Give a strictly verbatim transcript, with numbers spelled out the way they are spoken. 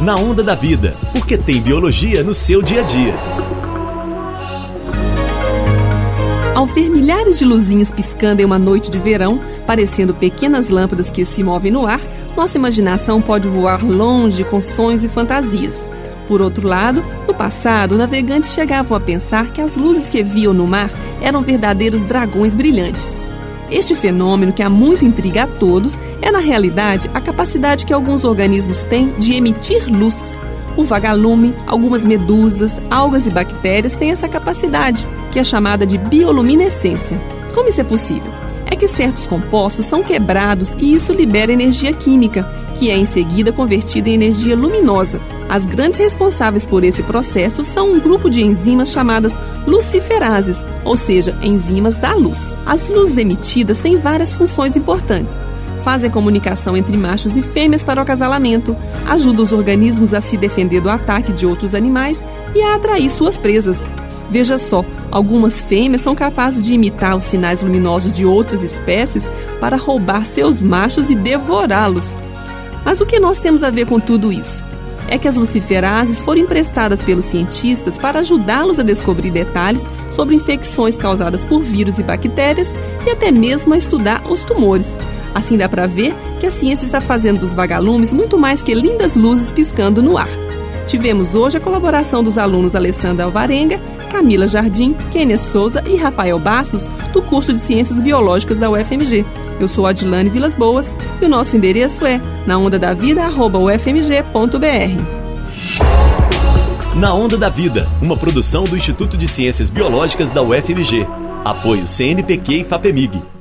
Na Onda da Vida, porque tem biologia no seu dia a dia. Ao ver milhares de luzinhas piscando em uma noite de verão, parecendo pequenas lâmpadas que se movem no ar, nossa imaginação pode voar longe com sonhos e fantasias. Por outro lado, no passado, navegantes chegavam a pensar que as luzes que viam no mar eram verdadeiros dragões brilhantes. Este fenômeno, que há muito intriga a todos, é na realidade a capacidade que alguns organismos têm de emitir luz. O vagalume, algumas medusas, algas e bactérias têm essa capacidade, que é chamada de bioluminescência. Como isso é possível? É que certos compostos são quebrados e isso libera energia química, que é em seguida convertida em energia luminosa. As grandes responsáveis por esse processo são um grupo de enzimas chamadas luciferases, ou seja, enzimas da luz. As luzes emitidas têm várias funções importantes. Fazem a comunicação entre machos e fêmeas para o acasalamento, ajudam os organismos a se defender do ataque de outros animais e a atrair suas presas. Veja só, algumas fêmeas são capazes de imitar os sinais luminosos de outras espécies para roubar seus machos e devorá-los. Mas o que nós temos a ver com tudo isso? É que as luciferases foram emprestadas pelos cientistas para ajudá-los a descobrir detalhes sobre infecções causadas por vírus e bactérias e até mesmo a estudar os tumores. Assim dá para ver que a ciência está fazendo dos vagalumes muito mais que lindas luzes piscando no ar. Tivemos hoje a colaboração dos alunos Alessandra Alvarenga, Camila Jardim, Kênia Souza e Rafael Bastos, do curso de Ciências Biológicas da U F M G. Eu sou Adilane Vilas Boas e o nosso endereço é na onda da vida arroba u f m g ponto b r. Na Onda da Vida, uma produção do Instituto de Ciências Biológicas da U F M G. Apoio C N Pq e FAPEMIG.